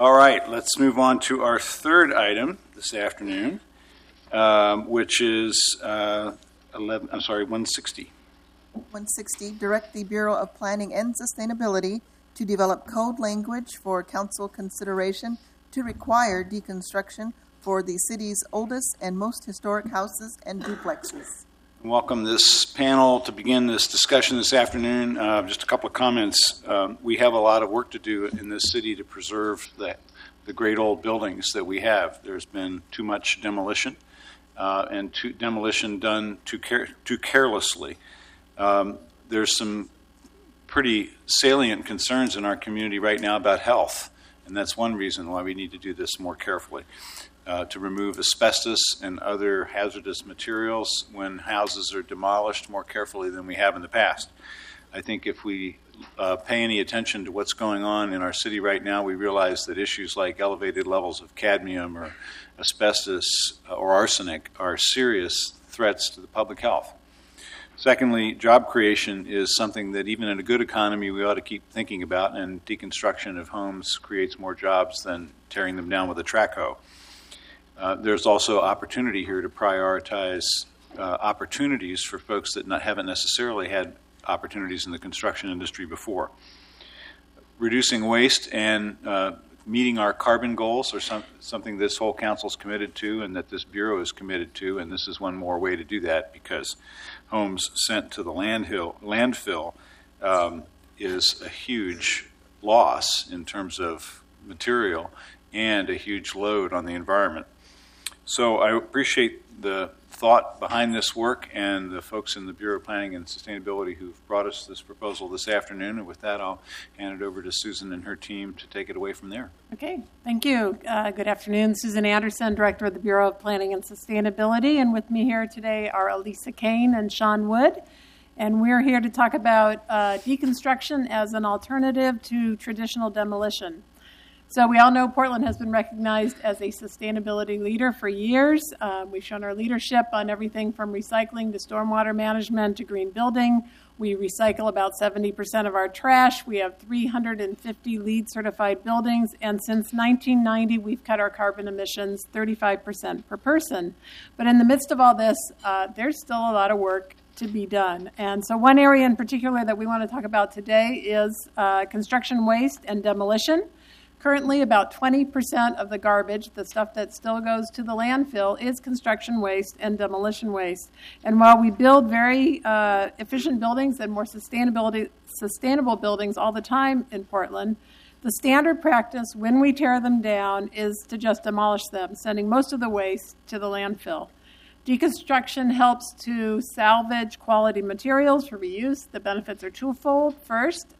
All right, let's move on to our third item this afternoon, which is 160. 160, direct the Bureau of Planning and Sustainability to develop code language for council consideration to require deconstruction for the city's oldest and most historic houses and duplexes. Welcome this panel to begin this discussion this afternoon. Just a couple of comments. We have a lot of work to do in this city to preserve the great old buildings that we have. There's been too much demolition and demolition done too carelessly. There's some pretty salient concerns in our community right now about health, and that's one reason why we need to do this more carefully. To remove asbestos and other hazardous materials when houses are demolished more carefully than we have in the past. I think if we pay any attention to what's going on in our city right now, we realize that issues like elevated levels of cadmium or asbestos or arsenic are serious threats to the public health. Secondly, job creation is something that even in a good economy we ought to keep thinking about, and deconstruction of homes creates more jobs than tearing them down with a track hoe. There's also opportunity here to prioritize opportunities for folks that haven't necessarily had opportunities in the construction industry before. Reducing waste and meeting our carbon goals are something this whole council's committed to and that this Bureau is committed to, and this is one more way to do that because homes sent to the landfill is a huge loss in terms of material and a huge load on the environment. So I appreciate the thought behind this work and the folks in the Bureau of Planning and Sustainability who've brought us this proposal this afternoon. And with that, I'll hand it over to Susan and her team to take it away from there. Okay, thank you. Good afternoon. Susan Anderson, Director of the Bureau of Planning and Sustainability. And with me here today are Elisa Kane and Sean Wood. And we're here to talk about deconstruction as an alternative to traditional demolition. So we all know Portland has been recognized as a sustainability leader for years. We've shown our leadership on everything from recycling to stormwater management to green building. We recycle about 70% of our trash. We have 350 LEED certified buildings. And since 1990, we've cut our carbon emissions 35% per person. But in the midst of all this, there's still a lot of work to be done. And so one area in particular that we want to talk about today is construction waste and demolition. Currently, about 20% of the garbage, the stuff that still goes to the landfill, is construction waste and demolition waste. And while we build very efficient buildings and more sustainable buildings all the time in Portland, the standard practice when we tear them down is to just demolish them, sending most of the waste to the landfill. Deconstruction helps to salvage quality materials for reuse. The benefits are twofold. First,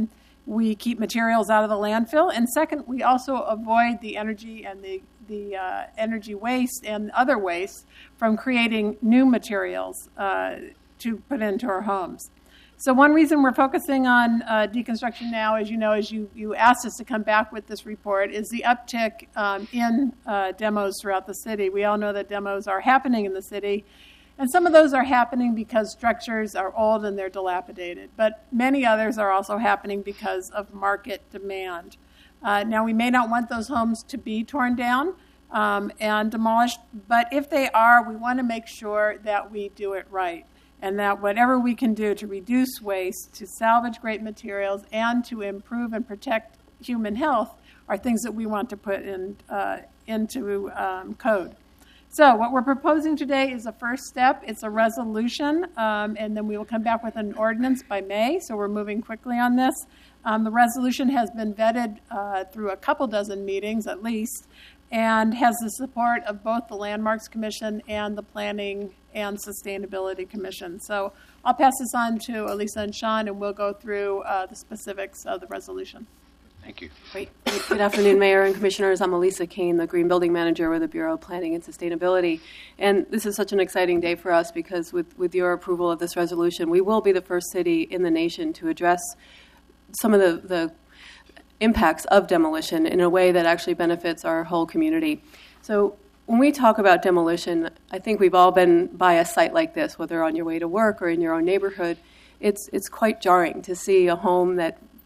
we keep materials out of the landfill, and second, we also avoid the energy and the energy waste and other waste from creating new materials to put into our homes. So one reason we're focusing on deconstruction now, as you know, as you asked us to come back with this report, is the uptick in demos throughout the city. We all know that demos are happening in the city. And some of those are happening because structures are old and they're dilapidated. But many others are also happening because of market demand. Now, we may not want those homes to be torn down and demolished, but if they are, we want to make sure that we do it right. And that whatever we can do to reduce waste, to salvage great materials, and to improve and protect human health are things that we want to put into code. So what we're proposing today is a first step. It's a resolution, and then we will come back with an ordinance by May, so we're moving quickly on this. The resolution has been vetted through a couple dozen meetings at least, and has the support of both the Landmarks Commission and the Planning and Sustainability Commission. So I'll pass this on to Elisa and Sean, and we'll go through the specifics of the resolution. Thank you. Great. Good afternoon, Mayor and Commissioners. I'm Elisa Kane, the Green Building Manager with the Bureau of Planning and Sustainability. And this is such an exciting day for us because with your approval of this resolution, we will be the first city in the nation to address some of the impacts of demolition in a way that actually benefits our whole community. So when we talk about demolition, I think we've all been by a site like this, whether on your way to work or in your own neighborhood. It's quite jarring to see a home that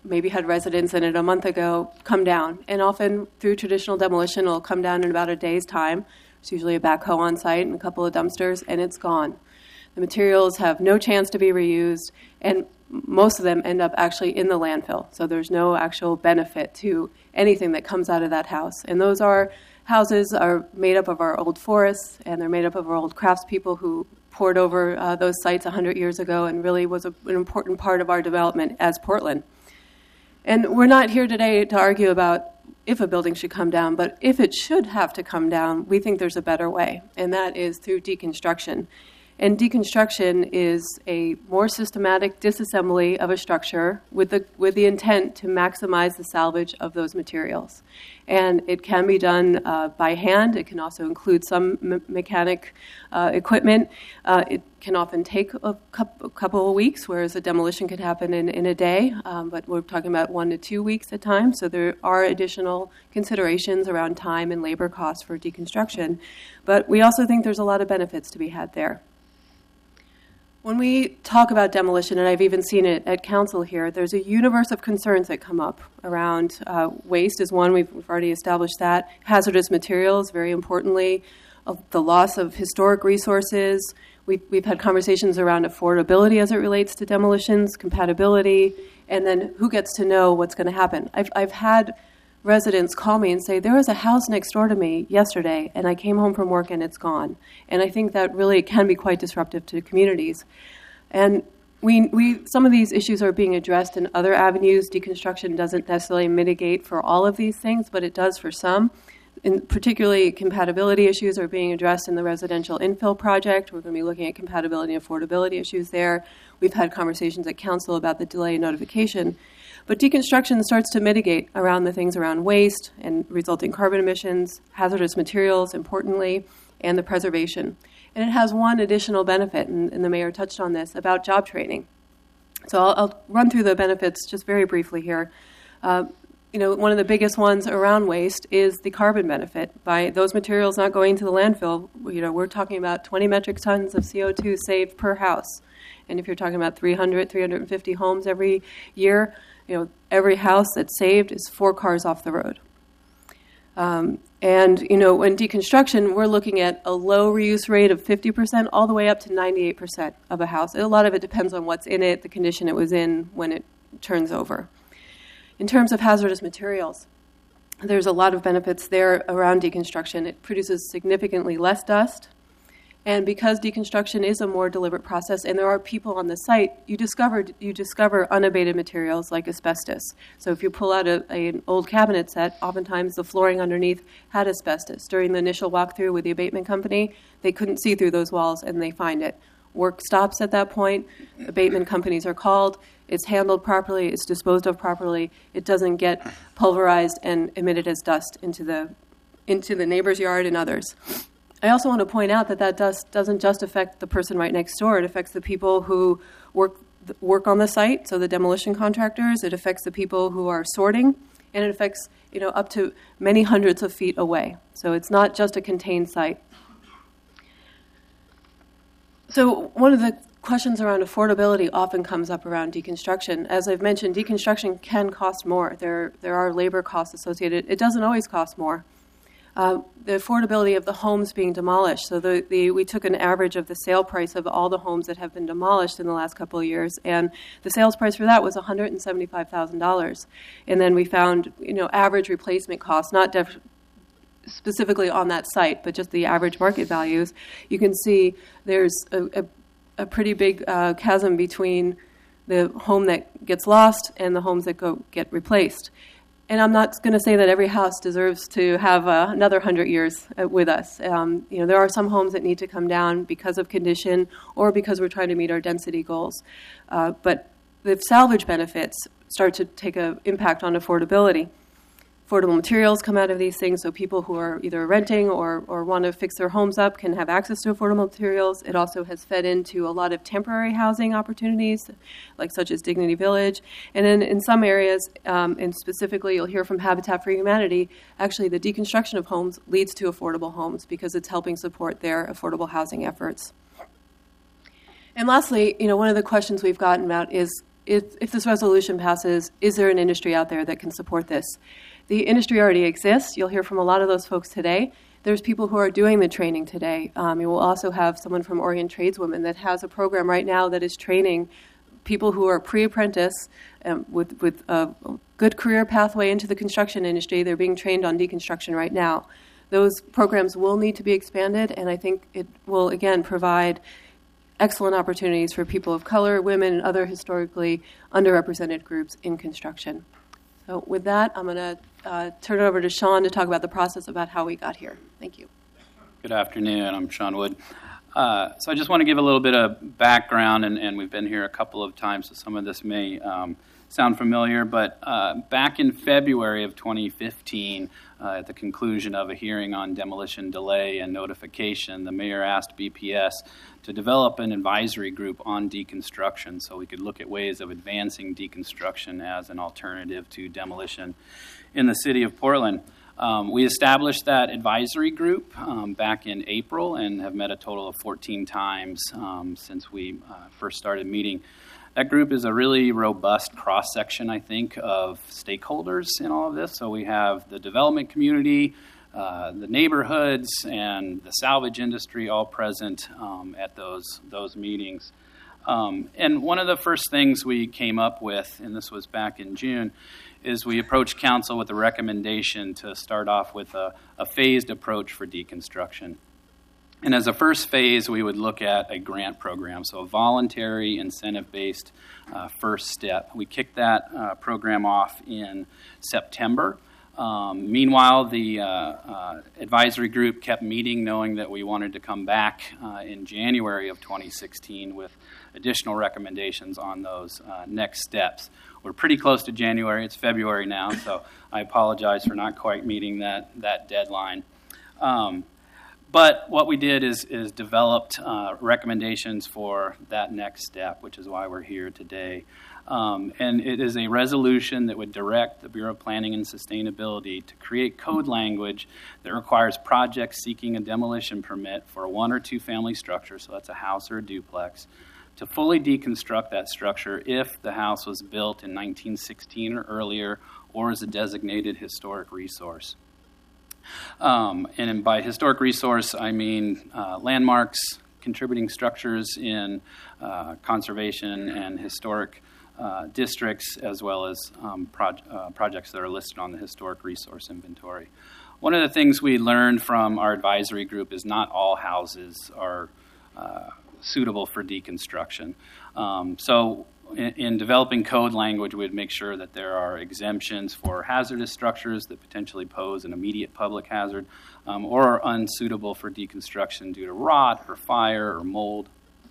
maybe had residents in it a month ago come down. And often through traditional demolition, it'll come down in about a day's time. It's usually a backhoe on site and a couple of dumpsters, and it's gone. The materials have no chance to be reused, and most of them end up actually in the landfill. So there's no actual benefit to anything that comes out of that house. And those houses are made up of our old forests, and they're made up of our old craftspeople who poured over those sites 100 years ago and really was an important part of our development as Portland. And we're not here today to argue about if a building should come down, but if it should have to come down, we think there's a better way, and that is through deconstruction. And deconstruction is a more systematic disassembly of a structure with the intent to maximize the salvage of those materials. And it can be done by hand. It can also include some mechanic equipment. It can often take a couple of weeks, whereas a demolition could happen in a day. But we're talking about 1 to 2 weeks at times. So there are additional considerations around time and labor costs for deconstruction. But we also think there's a lot of benefits to be had there. When we talk about demolition, and I've even seen it at council here, there's a universe of concerns that come up around waste is one. We've already established that. Hazardous materials, very importantly, the loss of historic resources. We've had conversations around affordability as it relates to demolitions, compatibility, and then who gets to know what's going to happen. I've had residents call me and say, there was a house next door to me yesterday, and I came home from work and it's gone. And I think that really can be quite disruptive to communities. And some of these issues are being addressed in other avenues. Deconstruction doesn't necessarily mitigate for all of these things, but it does for some. And particularly compatibility issues are being addressed in the residential infill project. We're going to be looking at compatibility and affordability issues there. We've had conversations at council about the delay in notification. But deconstruction starts to mitigate around the things around waste and resulting carbon emissions, hazardous materials, importantly, and the preservation. And it has one additional benefit, and the mayor touched on this, about job training. So I'll run through the benefits just very briefly here. One of the biggest ones around waste is the carbon benefit. By those materials not going to the landfill, we're talking about 20 metric tons of CO2 saved per house. And if you're talking about 350 homes every year, every house that's saved is 4 cars off the road. In deconstruction, we're looking at a low reuse rate of 50% all the way up to 98% of a house. A lot of it depends on what's in it, the condition it was in when it turns over. In terms of hazardous materials, there's a lot of benefits there around deconstruction. It produces significantly less dust. And because deconstruction is a more deliberate process and there are people on the site, you discover unabated materials like asbestos. So if you pull out an old cabinet set, oftentimes the flooring underneath had asbestos. During the initial walkthrough with the abatement company, they couldn't see through those walls and they find it. Work stops at that point. Abatement companies are called. It's handled properly. It's disposed of properly. It doesn't get pulverized and emitted as dust into the neighbor's yard and others. I also want to point out that dust doesn't just affect the person right next door. It affects the people who work on the site, so the demolition contractors. It affects the people who are sorting, and it affects up to many hundreds of feet away. So it's not just a contained site. So one of the questions around affordability often comes up around deconstruction. As I've mentioned, deconstruction can cost more. There are labor costs associated. It doesn't always cost more. The affordability of the homes being demolished. So we took an average of the sale price of all the homes that have been demolished in the last couple of years, and the sales price for that was $175,000. And then we found, average replacement costs, not specifically on that site, but just the average market values. You can see there's a pretty big chasm between the home that gets lost and the homes that get replaced. And I'm not going to say that every house deserves to have another 100 years with us. There are some homes that need to come down because of condition or because we're trying to meet our density goals. But the salvage benefits start to take an impact on affordability. Affordable materials come out of these things, so people who are either renting or want to fix their homes up can have access to affordable materials. It also has fed into a lot of temporary housing opportunities, such as Dignity Village. And then in some areas, and specifically you'll hear from Habitat for Humanity, actually the deconstruction of homes leads to affordable homes because it's helping support their affordable housing efforts. And lastly, one of the questions we've gotten about is if this resolution passes, is there an industry out there that can support this? The industry already exists. You'll hear from a lot of those folks today. There's people who are doing the training today. You will also have someone from Oregon Tradeswomen that has a program right now that is training people who are pre-apprentice with a good career pathway into the construction industry. They're being trained on deconstruction right now. Those programs will need to be expanded, and I think it will, again, provide excellent opportunities for people of color, women, and other historically underrepresented groups in construction. So with that, I'm going to turn it over to Sean to talk about the process about how we got here. Thank you. Good afternoon. I'm Sean Wood. So I just want to give a little bit of background, and we've been here a couple of times, so some of this may sound familiar, but back in February of 2015, at the conclusion of a hearing on demolition delay and notification, the mayor asked BPS to develop an advisory group on deconstruction so we could look at ways of advancing deconstruction as an alternative to demolition in the city of Portland. We established that advisory group back in April and have met a total of 14 times since we first started meeting. That group is a really robust cross-section, I think, of stakeholders in all of this. So we have the development community, the neighborhoods, and the salvage industry all present at those meetings. And one of the first things we came up with, and this was back in June, is we approached council with a recommendation to start off with a phased approach for deconstruction. And as a first phase, we would look at a grant program, so a voluntary incentive-based first step. We kicked that program off in September. Meanwhile, the advisory group kept meeting, knowing that we wanted to come back in January of 2016 with additional recommendations on those next steps. We're pretty close to January. It's February now, so I apologize for not quite meeting that deadline. But what we did is developed recommendations for that next step, which is why we're here today. And it is a resolution that would direct the Bureau of Planning and Sustainability to create code language that requires projects seeking a demolition permit for a one- or two-family structure, so that's a house or a duplex, to fully deconstruct that structure if the house was built in 1916 or earlier or is a designated historic resource. And by historic resource, I mean landmarks, contributing structures in conservation and historic districts, as well as projects that are listed on the historic resource inventory. One of the things we learned from our advisory group is not all houses are suitable for deconstruction. So in developing code language, we'd make sure that there are exemptions for hazardous structures that potentially pose an immediate public hazard or are unsuitable for deconstruction due to rot or fire or mold.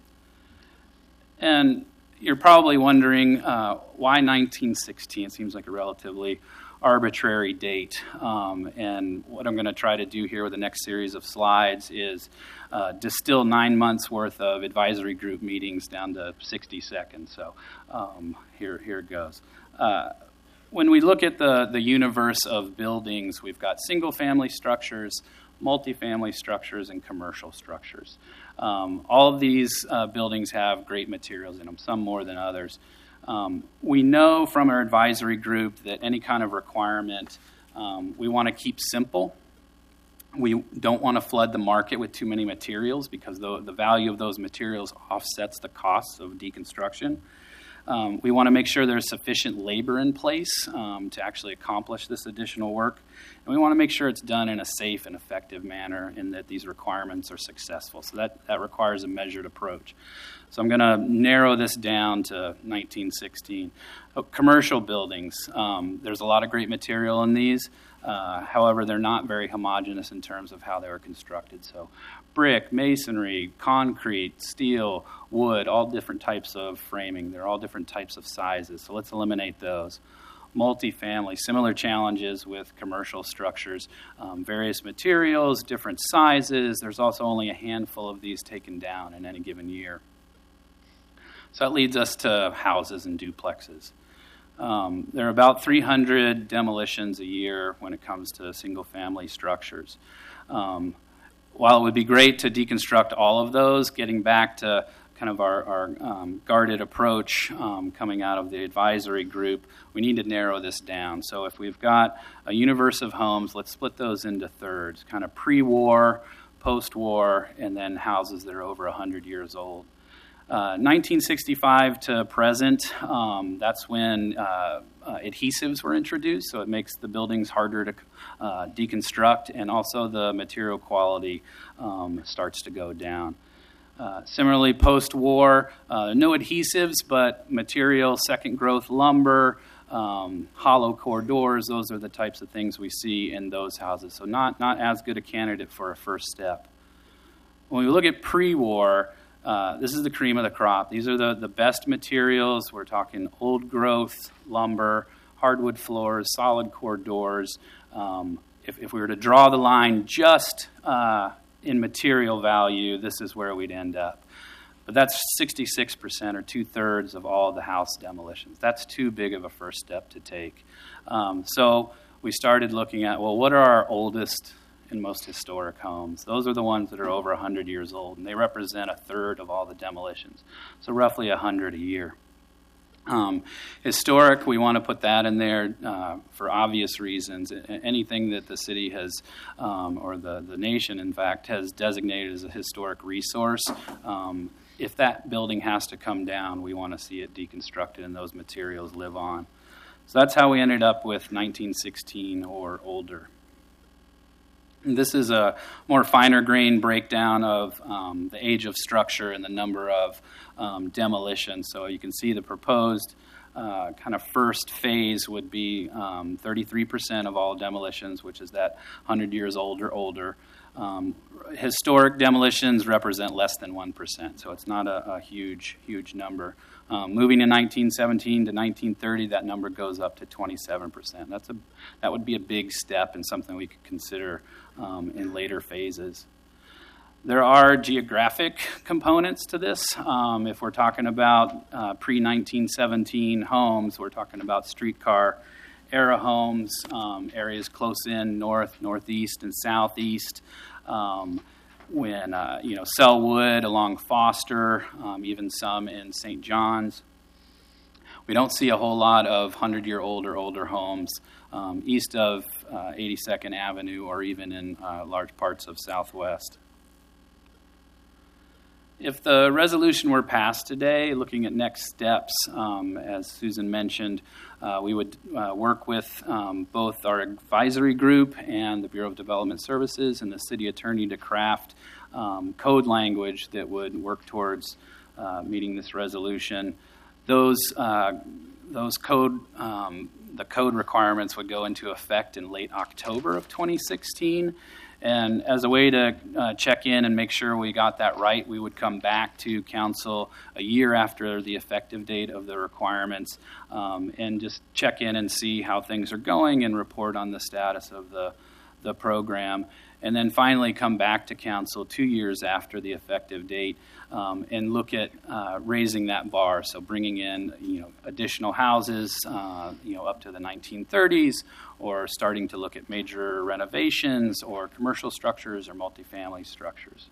And you're probably wondering why 1916? It seems like a relatively arbitrary date. And what I'm going to try to do here with the next series of slides is distill 9 months worth of advisory group meetings down to 60 seconds. So here it goes. When we look at the universe of buildings, we've got single-family structures, multifamily structures, and commercial structures. All of these buildings have great materials in them, some more than others. We know from our advisory group that any kind of requirement we want to keep simple. We don't want to flood the market with too many materials because the value of those materials offsets the costs of deconstruction. We want to make sure there's sufficient labor in place to actually accomplish this additional work. And we want to make sure it's done in a safe and effective manner and that these requirements are successful. So that requires a measured approach. So I'm going to narrow this down to 1916. Commercial buildings, there's a lot of great material in these. However, they're not very homogeneous in terms of how they were constructed. So brick, masonry, concrete, steel, wood, all different types of framing. They're all different types of sizes. So let's eliminate those. Multifamily, similar challenges with commercial structures, various materials, different sizes. There's also only a handful of these taken down in any given year. So that leads us to houses and duplexes. There are about 300 demolitions a year when it comes to single-family structures. While it would be great to deconstruct all of those, getting back to kind of our guarded approach coming out of the advisory group, we need to narrow this down. So if we've got a universe of homes, let's split those into thirds, kind of pre-war, post-war, and then houses that are over 100 years old. 1965 to present, that's when adhesives were introduced, so it makes the buildings harder to deconstruct, and also the material quality starts to go down. Similarly, post-war, no adhesives, but material, second growth lumber, hollow core doors, those are the types of things we see in those houses. So not as good a candidate for a first step. When we look at pre-war, this is the cream of the crop. These are the best materials. We're talking old growth lumber, hardwood floors, solid core doors. If we were to draw the line just in material value, this is where we'd end up. But that's 66% or 2/3 of all the house demolitions. That's too big of a first step to take. So we started looking at, well, what are our oldest and most historic homes? Those are the ones that are over 100 years old, and they represent 1/3 of all the demolitions. So roughly 100 a year. Historic, we want to put that in there for obvious reasons. Anything that the city has, or the nation, in fact, has designated as a historic resource, if that building has to come down, we want to see it deconstructed and those materials live on. So that's how we ended up with 1916 or older. And this is a more finer grain breakdown of the age of structure and the number of demolitions. So you can see the proposed kind of first phase would be 33% of all demolitions, which is that 100 years old or older. Historic demolitions represent less than 1%, so it's not a huge number. Moving in 1917 to 1930, that number goes up to 27%. That would be a big step and something we could consider in later phases. There are geographic components to this. If we're talking about pre-1917 homes, we're talking about streetcar era homes, areas close in north, northeast, and southeast. When Selwood along Foster, even some in St. John's. We don't see a whole lot of 100-year-old or older homes east of 82nd Avenue or even in large parts of Southwest. If the resolution were passed today, looking at next steps, as Susan mentioned, we would work with both our advisory group and the Bureau of Development Services and the city attorney to craft code language that would work towards meeting this resolution. The code requirements would go into effect in late October of 2016. And as a way to check in and make sure we got that right, we would come back to council a year after the effective date of the requirements and just check in and see how things are going and report on the status of the program. And then finally come back to council 2 years after the effective date and look at raising that bar. So bringing in additional houses up to the 1930s, or starting to look at major renovations or commercial structures or multifamily structures.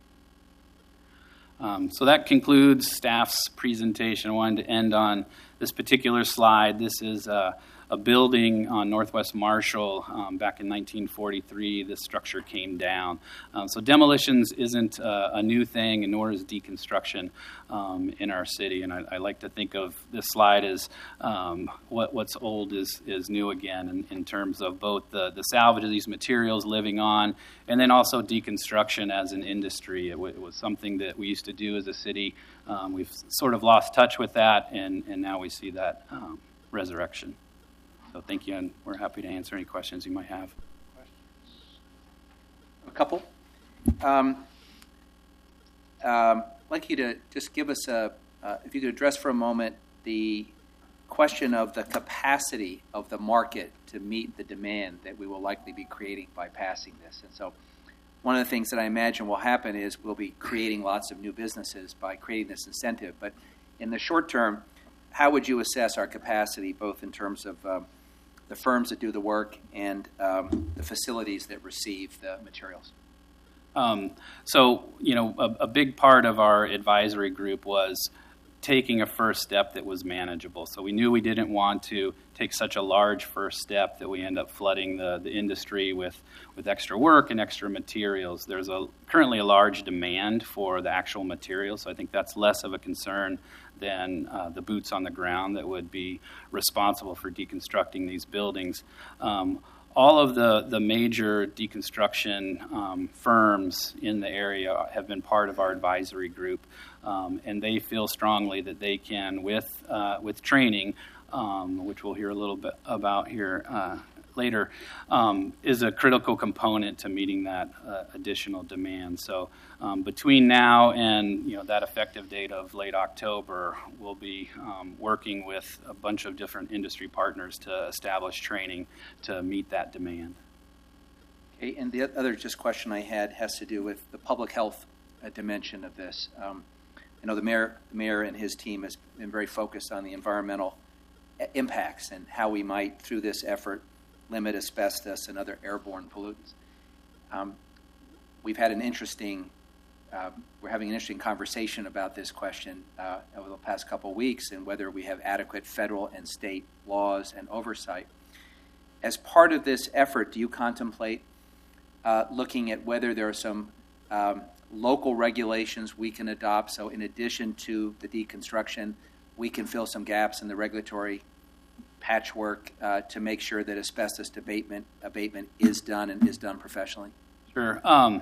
So that concludes staff's presentation. I wanted to end on this particular slide. This is a building on Northwest Marshall back in 1943. This structure came down. So demolitions isn't a new thing, and nor is deconstruction in our city. And I like to think of this slide as what's old is new again in terms of both the salvage of these materials living on, and then also deconstruction as an industry. It was something that we used to do as a city. We've sort of lost touch with that, and now we see that resurrection. So thank you, and we're happy to answer any questions you might have. A couple. I'd like you to just give us if you could address for a moment the question of the capacity of the market to meet the demand that we will likely be creating by passing this. And so one of the things that I imagine will happen is we'll be creating lots of new businesses by creating this incentive. But in the short term, how would you assess our capacity, both in terms of the firms that do the work and the facilities that receive the materials? So, a big part of our advisory group was taking a first step that was manageable. So we knew we didn't want to take such a large first step that we end up flooding the industry with extra work and extra materials. There's currently a large demand for the actual materials, so I think that's less of a concern than the boots on the ground that would be responsible for deconstructing these buildings. All of the major deconstruction firms in the area have been part of our advisory group, and they feel strongly that they can, with training, which we'll hear a little bit about here later, is a critical component to meeting that additional demand. So between now and that effective date of late October, we'll be working with a bunch of different industry partners to establish training to meet that demand. Okay, and the other just question I had has to do with the public health dimension of this. I know the mayor and his team has been very focused on the environmental impacts and how we might, through this effort, limit asbestos and other airborne pollutants. We've had we're having an interesting conversation about this question over the past couple of weeks and whether we have adequate federal and state laws and oversight. As part of this effort, do you contemplate looking at whether there are some local regulations we can adopt, so in addition to the deconstruction, we can fill some gaps in the regulatory patchwork to make sure that asbestos abatement is done and is done professionally? Sure.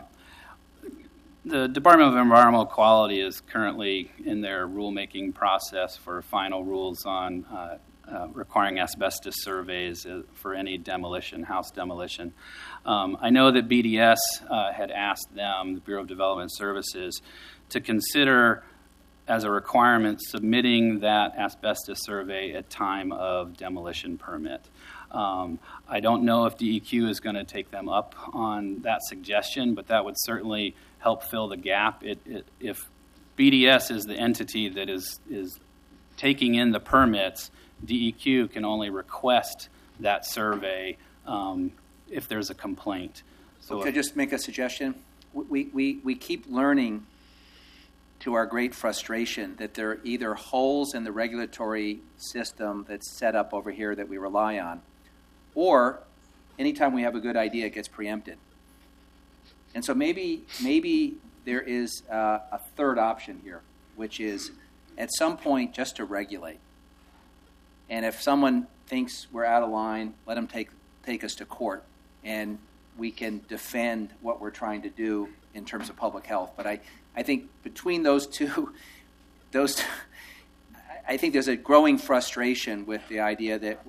The Department of Environmental Quality is currently in their rulemaking process for final rules on requiring asbestos surveys for any house demolition. I know that BDS had asked them, the Bureau of Development Services, to consider as a requirement submitting that asbestos survey at time of demolition permit. I don't know if DEQ is going to take them up on that suggestion, but that would certainly help fill the gap. If BDS is the entity that is taking in the permits, DEQ can only request that survey if there's a complaint. So could I just make a suggestion? We keep learning, to our great frustration, that there are either holes in the regulatory system that's set up over here that we rely on, or anytime we have a good idea, it gets preempted. And so maybe there is a third option here, which is at some point just to regulate. And if someone thinks we're out of line, let them take us to court, and we can defend what we're trying to do in terms of public health. But I think between those two, I think there's a growing frustration with the idea that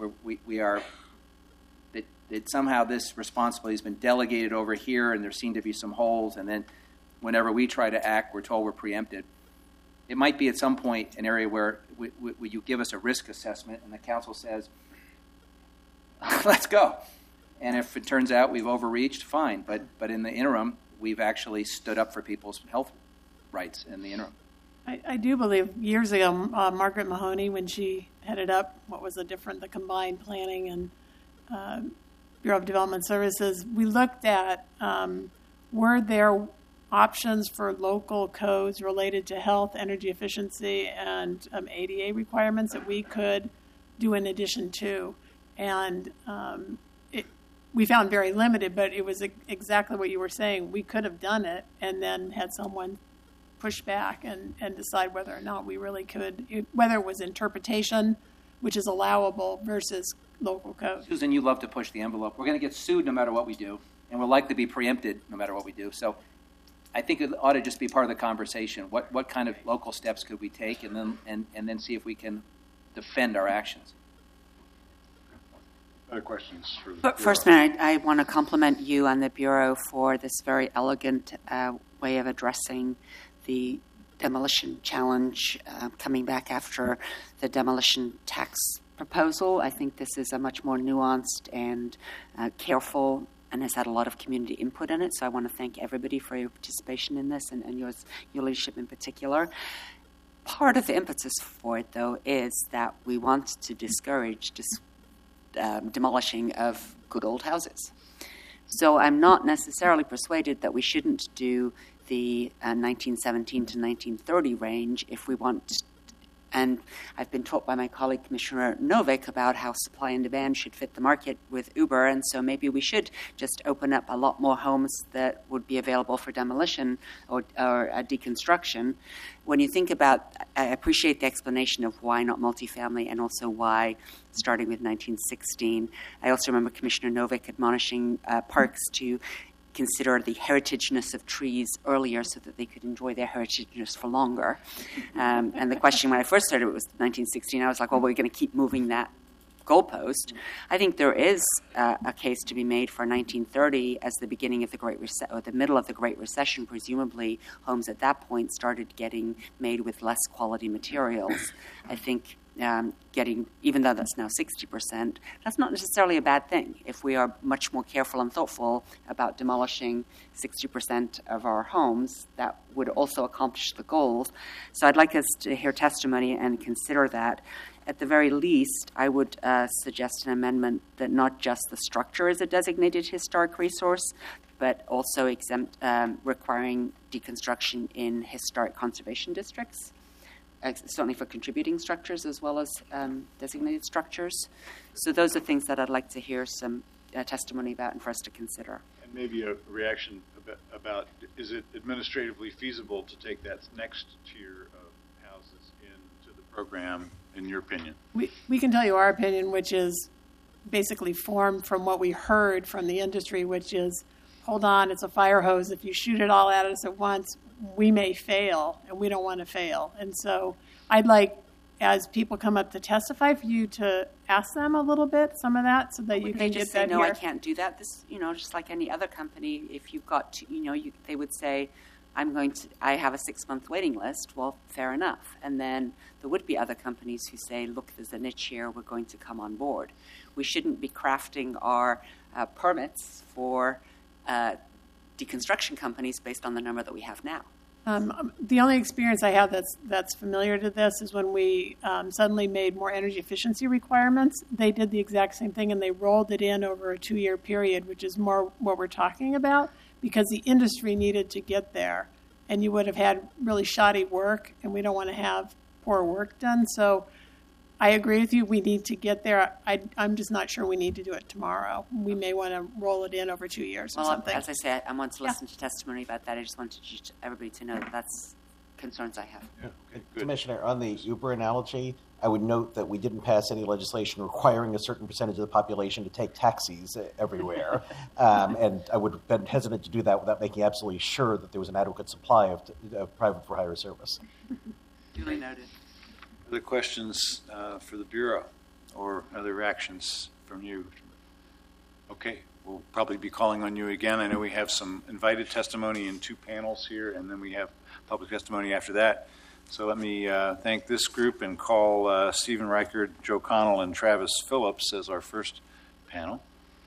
that somehow this responsibility has been delegated over here, and there seem to be some holes, and then whenever we try to act, we're told we're preempted. It might be at some point an area where you give us a risk assessment, and the council says, let's go. And if it turns out we've overreached, fine. But in the interim, we've actually stood up for people's health rights in the interim. I do believe years ago, Margaret Mahoney, when she headed up the combined planning and Bureau of Development Services, we looked at were there options for local codes related to health, energy efficiency, and ADA requirements that we could do in addition to. And we found very limited, but it was exactly what you were saying. We could have done it and then had someone push back and decide whether or not we really could, whether it was interpretation, which is allowable, versus local code. Susan, you love to push the envelope. We're going to get sued no matter what we do, and we're likely to be preempted no matter what we do. So I think it ought to just be part of the conversation. What kind of local steps could we take, and then see if we can defend our actions. Other questions? But first, Mayor, I want to compliment you and the Bureau for this very elegant way of addressing the demolition challenge coming back after the demolition tax proposal. I think this is a much more nuanced and careful and has had a lot of community input in it. So I want to thank everybody for your participation in this and your leadership in particular. Part of the impetus for it, though, is that we want to discourage demolishing of good old houses. So I'm not necessarily persuaded that we shouldn't do the 1917 to 1930 range if we want. And I've been taught by my colleague, Commissioner Novick, about how supply and demand should fit the market with Uber. And so maybe we should just open up a lot more homes that would be available for demolition or deconstruction. When you think about, I appreciate the explanation of why not multifamily and also why starting with 1916. I also remember Commissioner Novick admonishing parks to consider the heritageness of trees earlier so that they could enjoy their heritageness for longer. And the question when I first started, it was 1916, I was like, well, we're going to keep moving that goalpost. I think there is a case to be made for 1930 as the beginning of the Great Recession, or the middle of the Great Recession. Presumably, homes at that point started getting made with less quality materials. I think getting, even though that's now 60%, that's not necessarily a bad thing. If we are much more careful and thoughtful about demolishing 60% of our homes, that would also accomplish the goals. So I'd like us to hear testimony and consider that. At the very least, I would suggest an amendment that not just the structure is a designated historic resource, but also requiring deconstruction in historic conservation districts. Certainly for contributing structures as well as designated structures. So those are things that I'd like to hear some testimony about and for us to consider. And maybe a reaction about is it administratively feasible to take that next tier of houses into the program, in your opinion? We can tell you our opinion, which is basically formed from what we heard from the industry, which is, hold on, it's a fire hose. If you shoot it all at us at once, we may fail, and we don't want to fail. And so I'd like, as people come up to testify, for you to ask them a little bit, some of that, so that you can get that no, here. I can't do that. This, just like any other company, if you've got to, they would say, I have a 6-month waiting list. Well, fair enough. And then there would be other companies who say, look, there's a niche here, we're going to come on board. We shouldn't be crafting our permits for deconstruction companies based on the number that we have now. The only experience I have that's familiar to this is when we suddenly made more energy efficiency requirements. They did the exact same thing, and they rolled it in over a 2-year period, which is more what we're talking about, because the industry needed to get there. And you would have had really shoddy work, and we don't want to have poor work done. So I agree with you. We need to get there. I'm just not sure we need to do it tomorrow. We may want to roll it in over 2 years or something. As I say, I want to listen to testimony about that. I just wanted everybody to know that that's concerns I have. Yeah, okay, good. Commissioner, on the Uber analogy, I would note that we didn't pass any legislation requiring a certain percentage of the population to take taxis everywhere. And I would have been hesitant to do that without making absolutely sure that there was an adequate supply of private for hire service. Duly noted. Other questions for the Bureau or other reactions from you? Okay, we'll probably be calling on you again. I know we have some invited testimony in 2 panels here, and then we have public testimony after that. So let me thank this group and call Stephen Reichert, Joe Connell, and Travis Phillips as our first panel.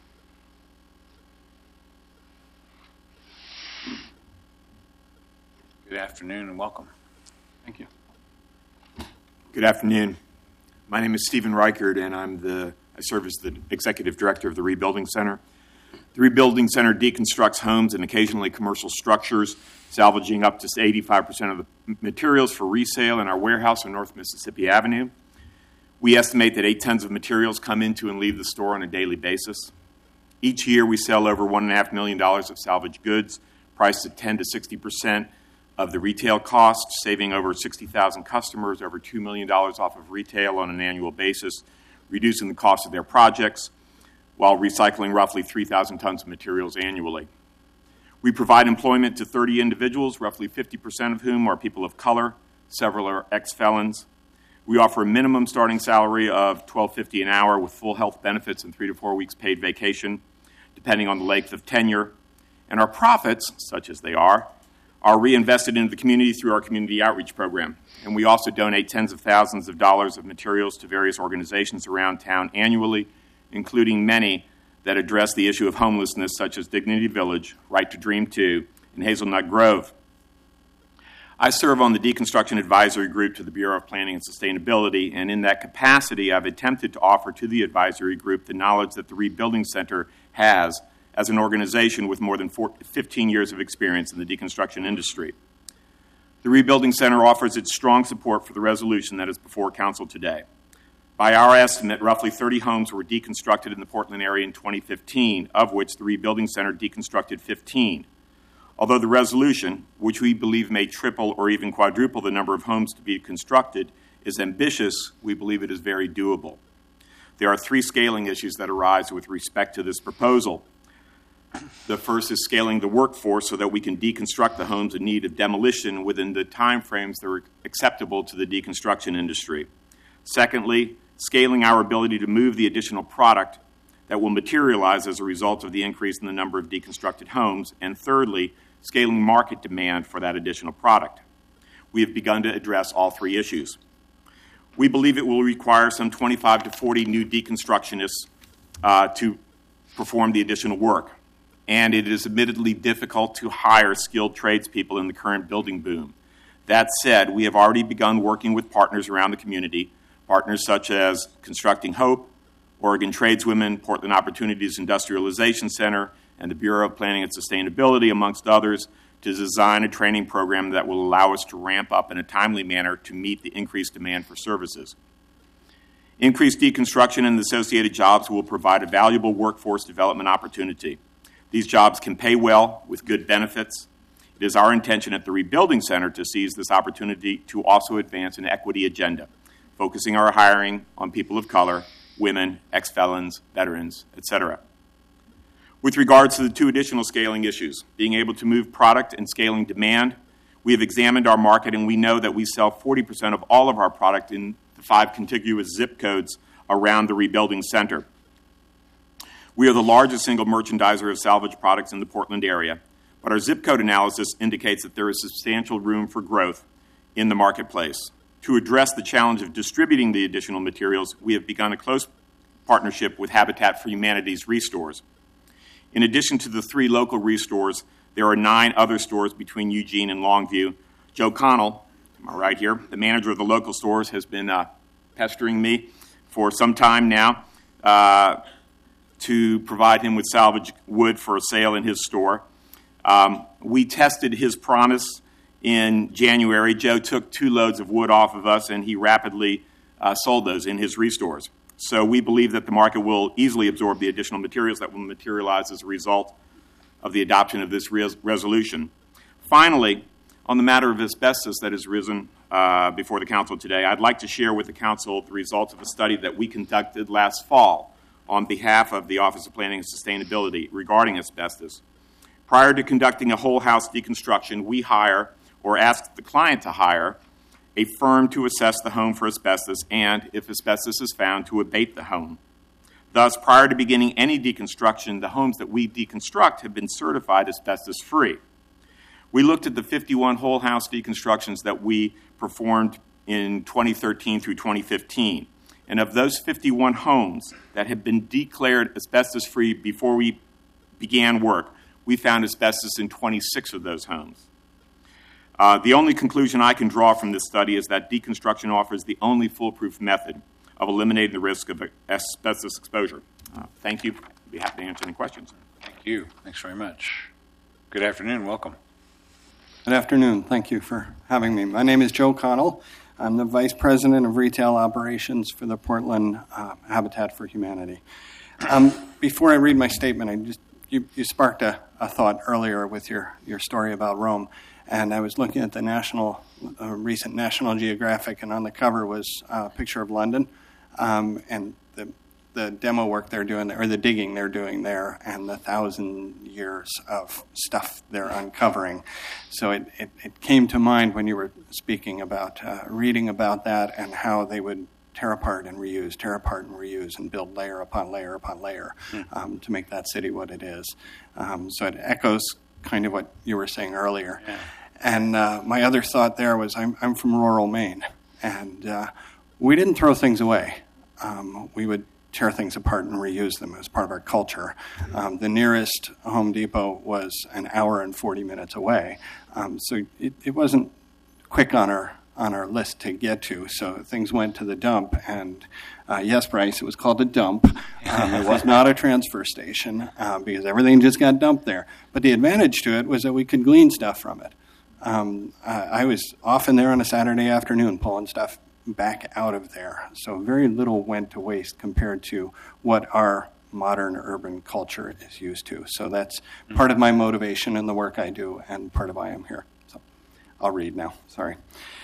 Good afternoon and welcome. Thank you. Good afternoon. My name is Stephen Reichert, and I serve as the Executive Director of the Rebuilding Center. The Rebuilding Center deconstructs homes and occasionally commercial structures, salvaging up to 85% of the materials for resale in our warehouse on North Mississippi Avenue. We estimate that 8 tons of materials come into and leave the store on a daily basis. Each year, we sell over $1.5 million of salvaged goods, priced at 10 to 60% of the retail cost, saving over 60,000 customers over $2 million off of retail on an annual basis, reducing the cost of their projects, while recycling roughly 3,000 tons of materials annually. We provide employment to 30 individuals, roughly 50% of whom are people of color. Several are ex-felons. We offer a minimum starting salary of $12.50 an hour with full health benefits and 3 to 4 weeks paid vacation, depending on the length of tenure. And our profits, such as they are reinvested into the community through our community outreach program. And we also donate tens of thousands of dollars of materials to various organizations around town annually, including many that address the issue of homelessness, such as Dignity Village, Right to Dream 2, and Hazelnut Grove. I serve on the Deconstruction Advisory Group to the Bureau of Planning and Sustainability, and in that capacity, I've attempted to offer to the advisory group the knowledge that the Rebuilding Center has as an organization with more than 15 years of experience in the deconstruction industry. The Rebuilding Center offers its strong support for the resolution that is before Council today. By our estimate, roughly 30 homes were deconstructed in the Portland area in 2015, of which the Rebuilding Center deconstructed 15. Although the resolution, which we believe may triple or even quadruple the number of homes to be constructed, is ambitious, we believe it is very doable. There are 3 scaling issues that arise with respect to this proposal. The first is scaling the workforce so that we can deconstruct the homes in need of demolition within the timeframes that are acceptable to the deconstruction industry. Secondly, scaling our ability to move the additional product that will materialize as a result of the increase in the number of deconstructed homes. And thirdly, scaling market demand for that additional product. We have begun to address all 3 issues. We believe it will require some 25 to 40 new deconstructionists to perform the additional work. And it is admittedly difficult to hire skilled tradespeople in the current building boom. That said, we have already begun working with partners around the community, partners such as Constructing Hope, Oregon Tradeswomen, Portland Opportunities Industrialization Center, and the Bureau of Planning and Sustainability, amongst others, to design a training program that will allow us to ramp up in a timely manner to meet the increased demand for services. Increased deconstruction and the associated jobs will provide a valuable workforce development opportunity. These jobs can pay well with good benefits. It is our intention at the Rebuilding Center to seize this opportunity to also advance an equity agenda, focusing our hiring on people of color, women, ex-felons, veterans, etc. With regards to the 2 additional scaling issues, being able to move product and scaling demand, we have examined our market and we know that we sell 40% of all of our product in the 5 contiguous zip codes around the Rebuilding Center. We are the largest single merchandiser of salvage products in the Portland area, but our zip code analysis indicates that there is substantial room for growth in the marketplace. To address the challenge of distributing the additional materials, we have begun a close partnership with Habitat for Humanity's Restores. In addition to the 3 local restores, there are 9 other stores between Eugene and Longview. Joe Connell, am I right here, the manager of the local stores, has been pestering me for some time now to provide him with salvage wood for a sale in his store. We tested his promise in January. Joe took 2 loads of wood off of us, and he rapidly sold those in his restores. So we believe that the market will easily absorb the additional materials that will materialize as a result of the adoption of this resolution. Finally, on the matter of asbestos that has risen before the Council today, I'd like to share with the Council the results of a study that we conducted last fall on behalf of the Office of Planning and Sustainability regarding asbestos. Prior to conducting a whole house deconstruction, we hire or ask the client to hire a firm to assess the home for asbestos and, if asbestos is found, to abate the home. Thus, prior to beginning any deconstruction, the homes that we deconstruct have been certified asbestos-free. We looked at the 51 whole house deconstructions that we performed in 2013 through 2015. And of those 51 homes that had been declared asbestos-free before we began work, we found asbestos in 26 of those homes. The only conclusion I can draw from this study is that deconstruction offers the only foolproof method of eliminating the risk of asbestos exposure. Thank you. I'd be happy to answer any questions. Thank you. Thanks very much. Good afternoon. Welcome. Good afternoon. Thank you for having me. My name is Joe Connell. I'm the Vice President of Retail Operations for the Portland Habitat for Humanity. Before I read my statement, you sparked a thought earlier with your story about Rome, and I was looking at the recent National Geographic, and on the cover was a picture of London, and the demo work they're doing, or the digging they're doing there, and the 1,000 years of stuff they're uncovering. So it came to mind when you were speaking about reading about that and how they would tear apart and reuse, and build layer upon layer upon layer to make that city what it is. So it echoes kind of what you were saying earlier. Yeah. And my other thought there was I'm from rural Maine, and we didn't throw things away. We would tear things apart and reuse them as part of our culture. The nearest Home Depot was an hour and 40 minutes away, so it wasn't quick on our on our list to get to. So things went to the dump, and yes, Bryce, it was called a dump. It was not a transfer station because everything just got dumped there. But the advantage to it was that we could glean stuff from it. I was often there on a Saturday afternoon pulling stuff back out of there. So very little went to waste compared to what our modern urban culture is used to. So that's part of my motivation in the work I do and part of why I'm here. So I'll read now. Sorry.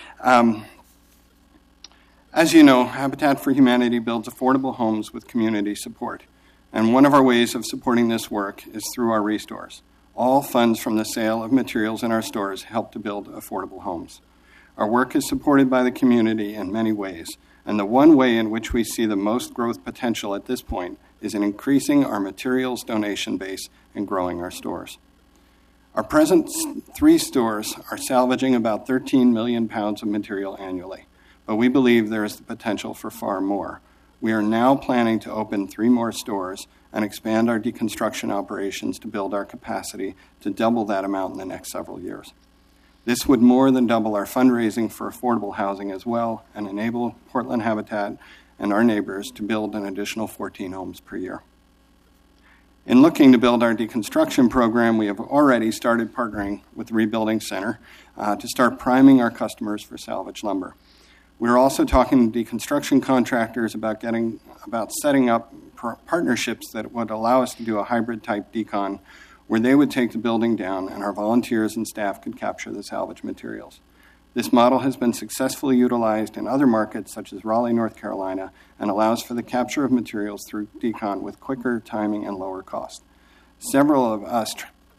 As you know, Habitat for Humanity builds affordable homes with community support. And one of our ways of supporting this work is through our restores. All funds from the sale of materials in our stores help to build affordable homes. Our work is supported by the community in many ways, and the one way in which we see the most growth potential at this point is in increasing our materials donation base and growing our stores. Our present 3 stores are salvaging about 13 million pounds of material annually, but we believe there is the potential for far more. We are now planning to open 3 more stores and expand our deconstruction operations to build our capacity to double that amount in the next several years. This would more than double our fundraising for affordable housing as well and enable Portland Habitat and our neighbors to build an additional 14 homes per year. In looking to build our deconstruction program, we have already started partnering with the Rebuilding Center to start priming our customers for salvage lumber. We're also talking to deconstruction contractors about setting up partnerships that would allow us to do a hybrid type decon where they would take the building down and our volunteers and staff could capture the salvage materials. This model has been successfully utilized in other markets such as Raleigh, North Carolina, and allows for the capture of materials through decon with quicker timing and lower cost. Several of us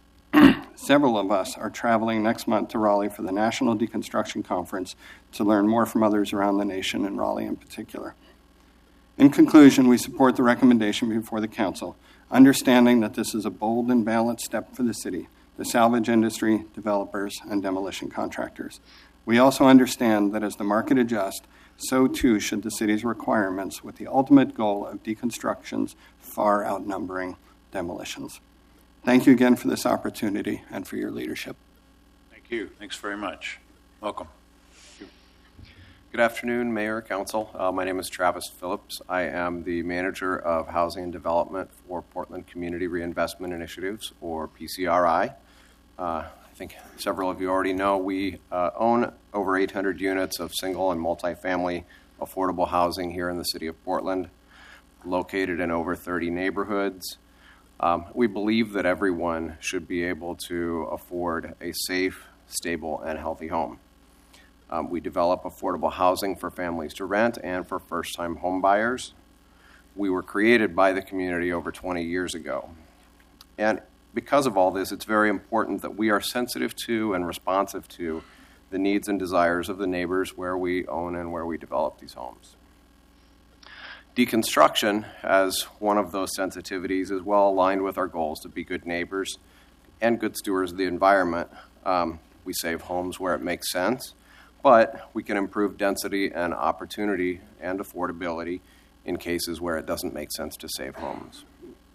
are traveling next month to Raleigh for the National Deconstruction Conference to learn more from others around the nation, and Raleigh in particular. In conclusion, we support the recommendation before the Council, understanding that this is a bold and balanced step for the city, the salvage industry, developers, and demolition contractors. We also understand that as the market adjusts, so too should the city's requirements, with the ultimate goal of deconstructions far outnumbering demolitions. Thank you again for this opportunity and for your leadership. Thank you. Thanks very much. Welcome. Good afternoon, Mayor, Council. My name is Travis Phillips. I am the Manager of Housing and Development for Portland Community Reinvestment Initiatives, or PCRI. I think several of you already know we own over 800 units of single and multifamily affordable housing here in the city of Portland, located in over 30 neighborhoods. We believe that everyone should be able to afford a safe, stable, and healthy home. We develop affordable housing for families to rent and for first-time home buyers. We were created by the community over 20 years ago. And because of all this, it's very important that we are sensitive to and responsive to the needs and desires of the neighbors where we own and where we develop these homes. Deconstruction, as one of those sensitivities, is well aligned with our goals to be good neighbors and good stewards of the environment. We save homes where it makes sense, but we can improve density and opportunity and affordability in cases where it doesn't make sense to save homes.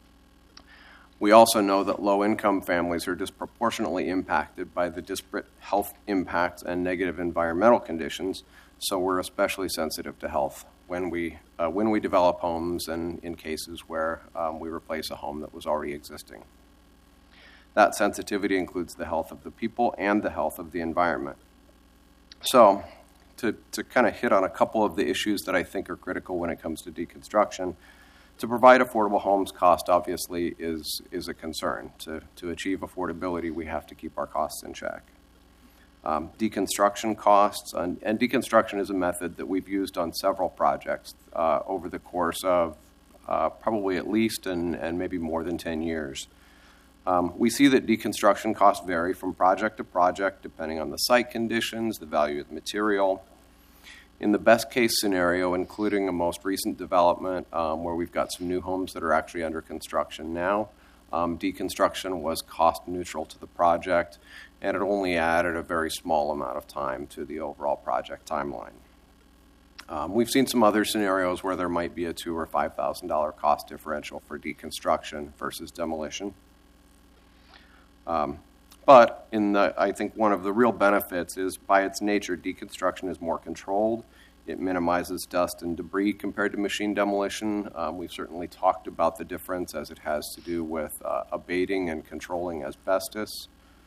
We also know that low-income families are disproportionately impacted by the disparate health impacts and negative environmental conditions, so we're especially sensitive to health when we develop homes and in cases where we replace a home that was already existing. That sensitivity includes the health of the people and the health of the environment. So, to kind of hit on a couple of the issues that I think are critical when it comes to deconstruction, to provide affordable homes, cost obviously is a concern. To achieve affordability, we have to keep our costs in check. Deconstruction costs, and deconstruction is a method that we've used on several projects over the course of probably at least and maybe more than 10 years. We see that deconstruction costs vary from project to project depending on the site conditions, the value of the material. In the best case scenario, including a most recent development where we've got some new homes that are actually under construction now, deconstruction was cost neutral to the project, and it only added a very small amount of time to the overall project timeline. We've seen some other scenarios where there might be a $2,000 or $5,000 cost differential for deconstruction versus demolition. But I think one of the real benefits is, by its nature, deconstruction is more controlled. It minimizes dust and debris compared to machine demolition. We've certainly talked about the difference as it has to do with abating and controlling asbestos.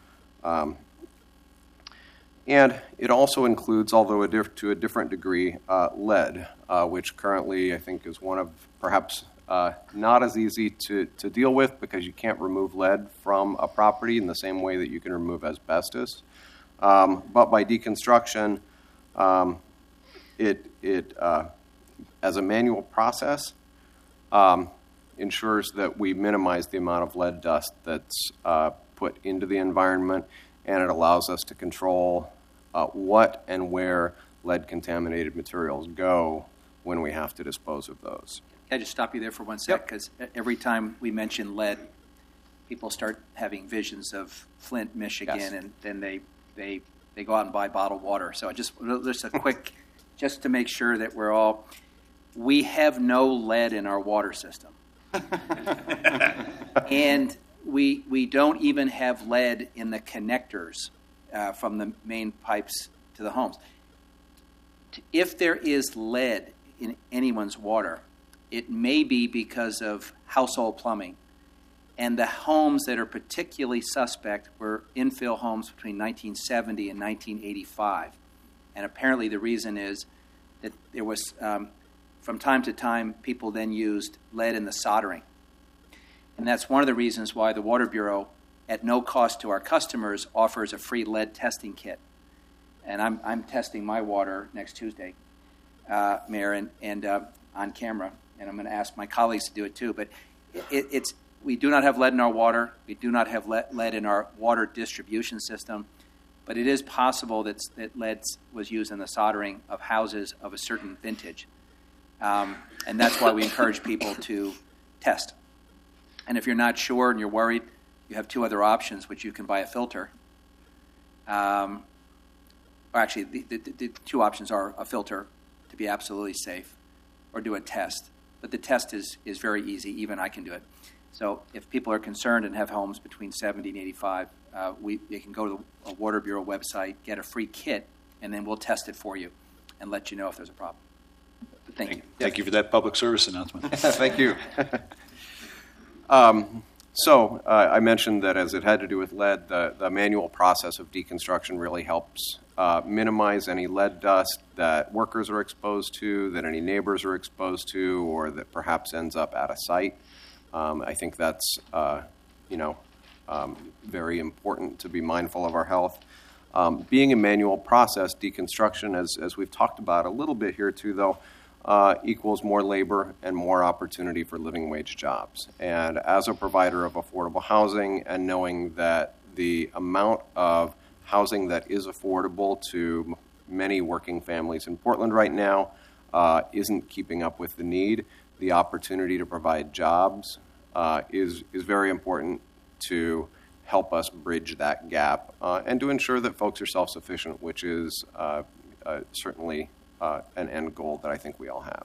And it also includes, although to a different degree, lead, which currently I think is one of perhaps not as easy to deal with, because you can't remove lead from a property in the same way that you can remove asbestos. But by deconstruction, it as a manual process, ensures that we minimize the amount of lead dust that's put into the environment, and it allows us to control what and where lead-contaminated materials go when we have to dispose of those. Can I just stop you there for one sec? Because every time we mention lead, people start having visions of Flint, Michigan, Yes. and then they go out and buy bottled water. So just a quick, just to make sure that we have no lead in our water system. And we don't even have lead in the connectors from the main pipes to the homes. If there is lead in anyone's water, it may be because of household plumbing. And the homes that are particularly suspect were infill homes between 1970 and 1985. And apparently the reason is that there was, from time to time, people then used lead in the soldering. And that's one of the reasons why the Water Bureau, at no cost to our customers, offers a free lead testing kit. And I'm testing my water next Tuesday, Mayor, and on camera. And I'm going to ask my colleagues to do it too. But we do not have lead in our water. We do not have lead in our water distribution system. But it is possible that lead was used in the soldering of houses of a certain vintage. And that's why we encourage people to test. And if you're not sure and you're worried, you have two other options, which you can buy a filter. Or actually, the two options are a filter to be absolutely safe, or do a test. But the test is very easy. Even I can do it. So if people are concerned and have homes between 70 and 85, they can go to the Water Bureau website, get a free kit, and then we'll test it for you and let you know if there's a problem. But thank you. Thank you for that public service announcement. Thank you. So I mentioned that as it had to do with lead, the manual process of deconstruction really helps minimize any lead dust that workers are exposed to, that any neighbors are exposed to, or that perhaps ends up at a site. I think that's very important to be mindful of our health. Being a manual process, deconstruction, as we've talked about a little bit here too, though, equals more labor and more opportunity for living wage jobs. And as a provider of affordable housing, and knowing that the amount of housing that is affordable to many working families in Portland right now isn't keeping up with the need, the opportunity to provide jobs is very important to help us bridge that gap and to ensure that folks are self-sufficient, which is certainly an end goal that I think we all have.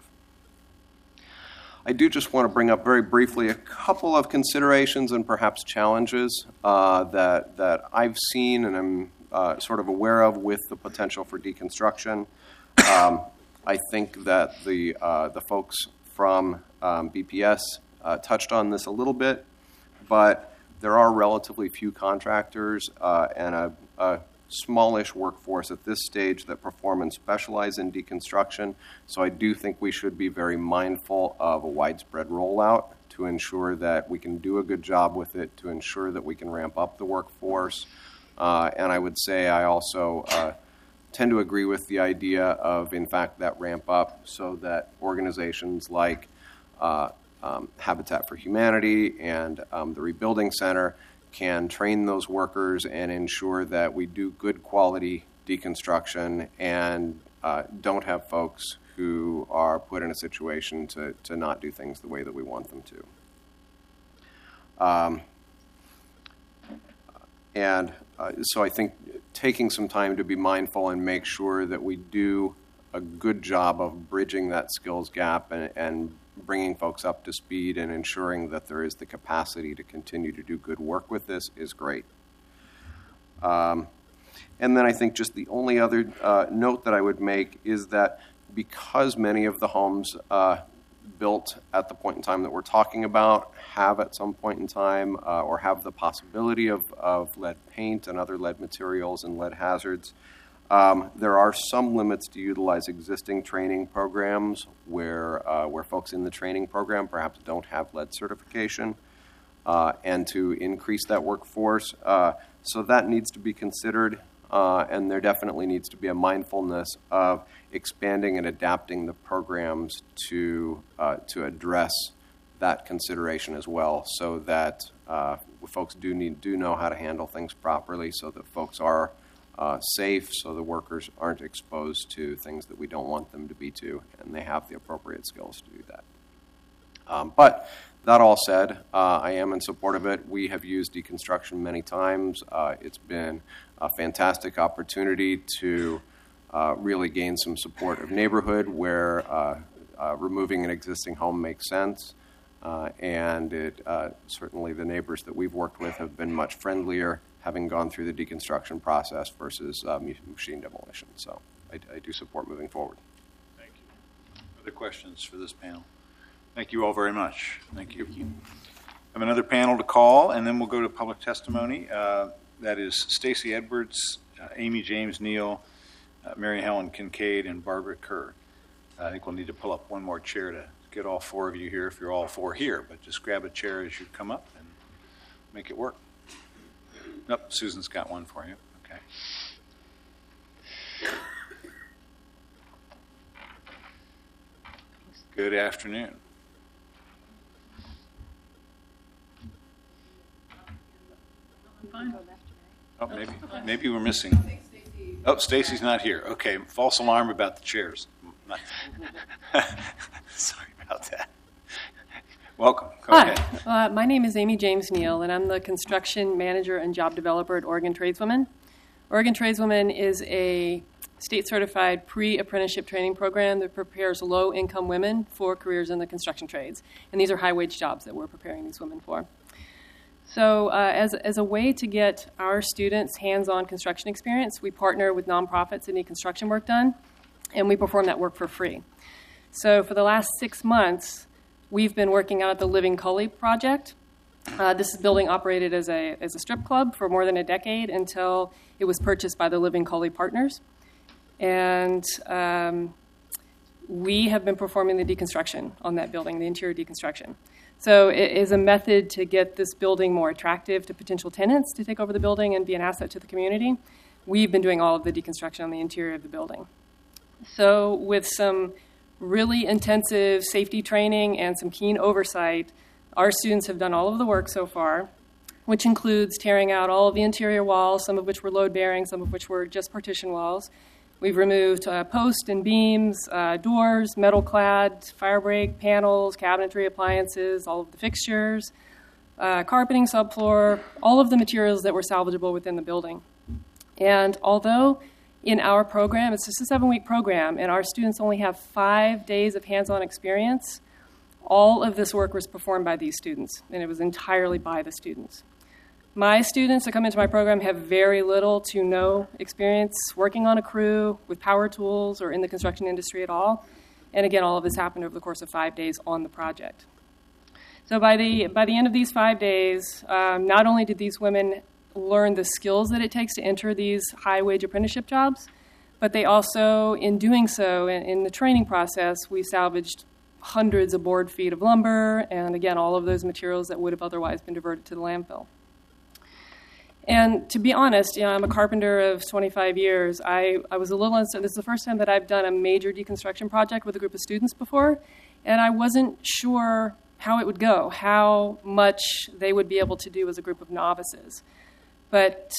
I do just want to bring up very briefly a couple of considerations and perhaps challenges that I've seen and I'm sort of aware of with the potential for deconstruction. I think that the folks from BPS touched on this a little bit, but there are relatively few contractors and a smallish workforce at this stage that perform and specialize in deconstruction. So I do think we should be very mindful of a widespread rollout to ensure that we can do a good job with it, to ensure that we can ramp up the workforce. And I would say I also tend to agree with the idea of, in fact, that ramp up so that organizations like Habitat for Humanity and the Rebuilding Center can train those workers and ensure that we do good quality deconstruction and don't have folks who are put in a situation to not do things the way that we want them to. So I think taking some time to be mindful and make sure that we do a good job of bridging that skills gap and bringing folks up to speed and ensuring that there is the capacity to continue to do good work with this is great. And then I think just the only other note that I would make is that because many of the homes built at the point in time that we're talking about have at some point in time or have the possibility of lead paint and other lead materials and lead hazards, there are some limits to utilize existing training programs where folks in the training program perhaps don't have lead certification, and to increase that workforce. So that needs to be considered, and there definitely needs to be a mindfulness of expanding and adapting the programs to address that consideration as well, so that folks do know how to handle things properly, so that folks are safe, so the workers aren't exposed to things that we don't want them to be to, and they have the appropriate skills to do that. But that all said, I am in support of it. We have used deconstruction many times. It's been a fantastic opportunity to really gain some support of neighborhood where removing an existing home makes sense. And it certainly the neighbors that we've worked with have been much friendlier, having gone through the deconstruction process versus machine demolition. So I do support moving forward. Thank you. Other questions for this panel? Thank you all very much. Thank you. I have another panel to call, and then we'll go to public testimony. That is Stacy Edwards, Amy James Neal, Mary Helen Kincaid, and Barbara Kerr. I think we'll need to pull up one more chair to get all four of you here if you're all four here, but just grab a chair as you come up and make it work. Nope, Susan's got one for you. Okay. Good afternoon. Oh, maybe we're missing. Oh, Stacy's not here. Okay, false alarm about the chairs. Sorry about that. Welcome. Go ahead. Hi, my name is Amy James Neal, and I'm the construction manager and job developer at Oregon Tradeswomen. Oregon Tradeswomen is a state-certified pre-apprenticeship training program that prepares low-income women for careers in the construction trades. And these are high-wage jobs that we're preparing these women for. So as a way to get our students hands-on construction experience, we partner with nonprofits that need construction work done, and we perform that work for free. So for the last 6 months, we've been working out at the Living Cully project. This building operated as a strip club for more than a decade until it was purchased by the Living Cully partners. And we have been performing the deconstruction on that building, the interior deconstruction. So it is a method to get this building more attractive to potential tenants to take over the building and be an asset to the community. We've been doing all of the deconstruction on the interior of the building. So with some really intensive safety training and some keen oversight, our students have done all of the work so far, which includes tearing out all of the interior walls, some of which were load-bearing, some of which were just partition walls. We've removed posts and beams, doors, metal-clad, fire break, panels, cabinetry, appliances, all of the fixtures, carpeting, subfloor, all of the materials that were salvageable within the building. And although in our program, it's just a 7-week program, and our students only have 5 days of hands-on experience, all of this work was performed by these students, and it was entirely by the students. My students that come into my program have very little to no experience working on a crew with power tools or in the construction industry at all. And again, all of this happened over the course of 5 days on the project. So by the end of these 5 days, not only did these women learn the skills that it takes to enter these high-wage apprenticeship jobs, but they also, in doing so, in the training process, we salvaged hundreds of board feet of lumber, and again, all of those materials that would have otherwise been diverted to the landfill. And to be honest, I'm a carpenter of 25 years. I was a little uncertain. This is the first time that I've done a major deconstruction project with a group of students before, and I wasn't sure how it would go, how much they would be able to do as a group of novices. But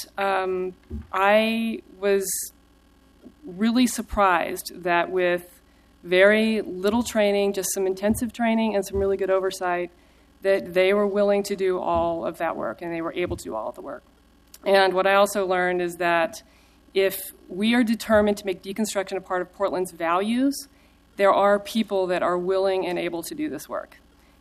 I was really surprised that with very little training, just some intensive training and some really good oversight, that they were willing to do all of that work, and they were able to do all of the work. And what I also learned is that if we are determined to make deconstruction a part of Portland's values, there are people that are willing and able to do this work.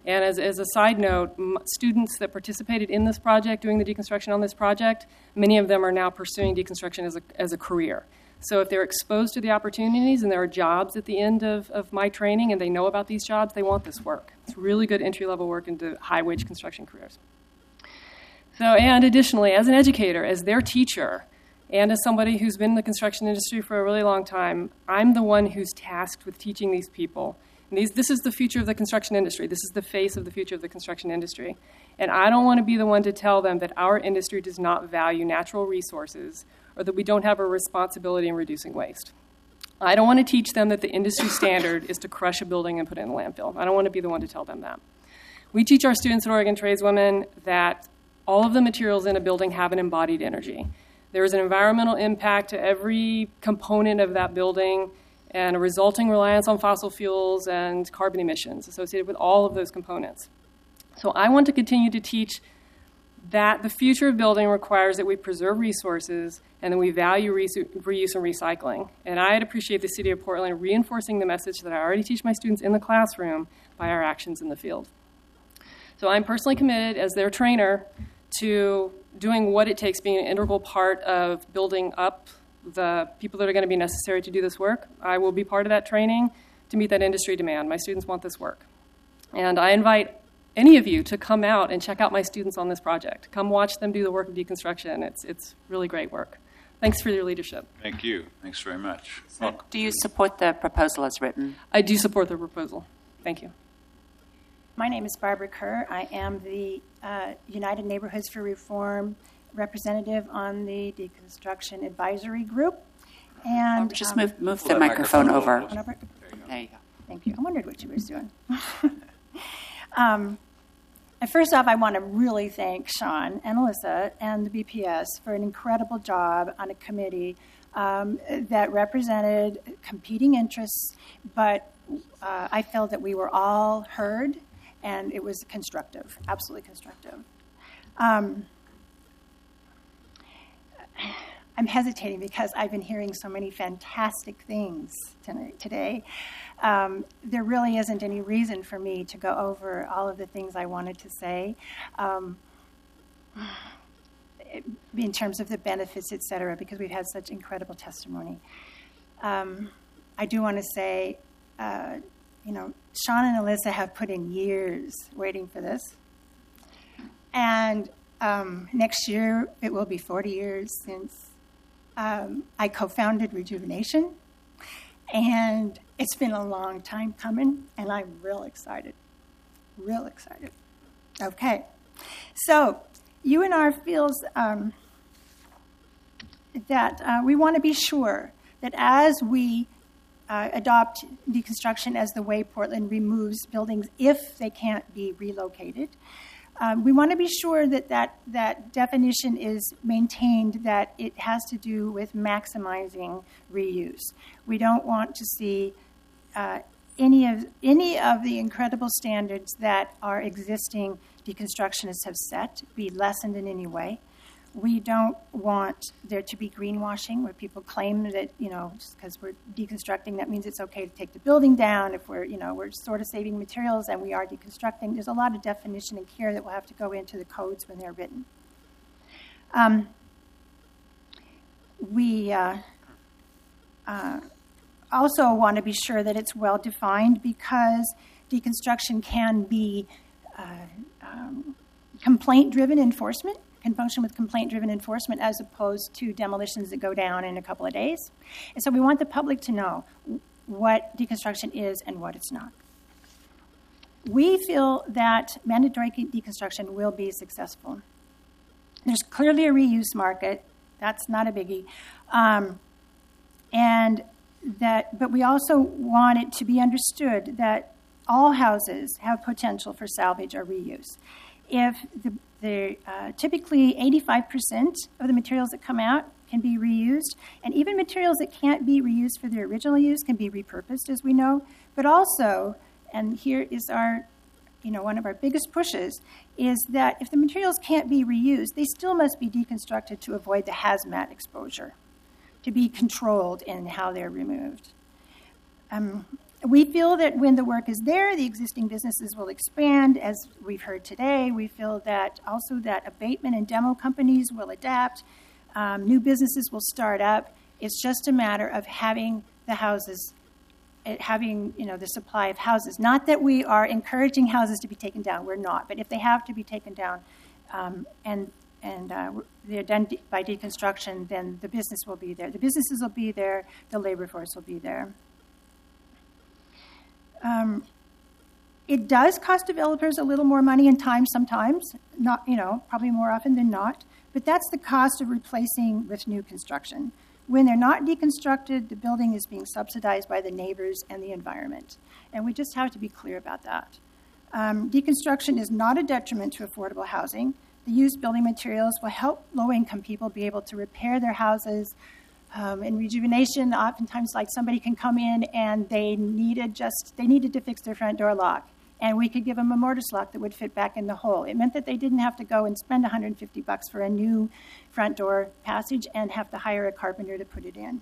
And as a side note, students that participated in this project, doing the deconstruction on this project, many of them are now pursuing deconstruction as a career. So if they're exposed to the opportunities and there are jobs at the end of my training and they know about these jobs, they want this work. It's really good entry-level work into high-wage construction careers. So, and additionally, as an educator, as their teacher, and as somebody who's been in the construction industry for a really long time, I'm the one who's tasked with teaching these people. And this is the future of the construction industry. This is the face of the future of the construction industry. And I don't want to be the one to tell them that our industry does not value natural resources or that we don't have a responsibility in reducing waste. I don't want to teach them that the industry standard is to crush a building and put it in the landfill. I don't want to be the one to tell them that. We teach our students at Oregon Tradeswomen that all of the materials in a building have an embodied energy. There is an environmental impact to every component of that building and a resulting reliance on fossil fuels and carbon emissions associated with all of those components. So I want to continue to teach that the future of building requires that we preserve resources and that we value reuse and recycling. And I'd appreciate the City of Portland reinforcing the message that I already teach my students in the classroom by our actions in the field. So I'm personally committed as their trainer to doing what it takes, being an integral part of building up the people that are going to be necessary to do this work. I will be part of that training to meet that industry demand. My students want this work. And I invite any of you to come out and check out my students on this project. Come watch them do the work of deconstruction. It's really great work. Thanks for your leadership. Thank you. Thanks very much. So do you support the proposal as written? I do support the proposal. Thank you. My name is Barbara Kerr. I am the United Neighborhoods for Reform representative on the Deconstruction Advisory Group. And just move the microphone over. There you go. Thank you. I wondered what you were doing. First off, I want to really thank Sean and Alyssa and the BPS for an incredible job on a committee that represented competing interests, but I felt that we were all heard, and it was constructive, absolutely constructive. I'm hesitating because I've been hearing so many fantastic things today. There really isn't any reason for me to go over all of the things I wanted to say in terms of the benefits, et cetera, because we've had such incredible testimony. I do want to say, Sean and Alyssa have put in years waiting for this. And next year, it will be 40 years since I co-founded Rejuvenation. And it's been a long time coming, and I'm real excited. Real excited. Okay. So UNR feels that we want to be sure that as we adopt deconstruction as the way Portland removes buildings if they can't be relocated, we want to be sure that definition is maintained, that it has to do with maximizing reuse. We don't want to see any of the incredible standards that our existing deconstructionists have set be lessened in any way. We don't want there to be greenwashing where people claim that, just because we're deconstructing, that means it's okay to take the building down. If we're sort of saving materials and we are deconstructing, there's a lot of definition and care that will have to go into the codes when they're written. We also want to be sure that it's well defined because deconstruction can be complaint-driven enforcement. Can function with complaint-driven enforcement as opposed to demolitions that go down in a couple of days. And so we want the public to know what deconstruction is and what it's not. We feel that mandatory deconstruction will be successful. There's clearly a reuse market. That's not a biggie. But we also want it to be understood that all houses have potential for salvage or reuse. If typically 85% of the materials that come out can be reused, and even materials that can't be reused for their original use can be repurposed, as we know. But also, and here is our, one of our biggest pushes, is that if the materials can't be reused, they still must be deconstructed to avoid the hazmat exposure, to be controlled in how they're removed. We feel that when the work is there, the existing businesses will expand, as we've heard today. We feel that also that abatement and demo companies will adapt. New businesses will start up. It's just a matter of having the houses, having the supply of houses. Not that we are encouraging houses to be taken down. We're not. But if they have to be taken down and they're done by deconstruction, then the business will be there. The businesses will be there. The labor force will be there. It does cost developers a little more money and time sometimes, not, probably more often than not, but that's the cost of replacing with new construction. When they're not deconstructed, the building is being subsidized by the neighbors and the environment, and we just have to be clear about that. Deconstruction is not a detriment to affordable housing. The used building materials will help low-income people be able to repair their houses. In rejuvenation, oftentimes, like somebody can come in and they needed to fix their front door lock, and we could give them a mortise lock that would fit back in the hole. It meant that they didn't have to go and spend $150 for a new front door passage and have to hire a carpenter to put it in.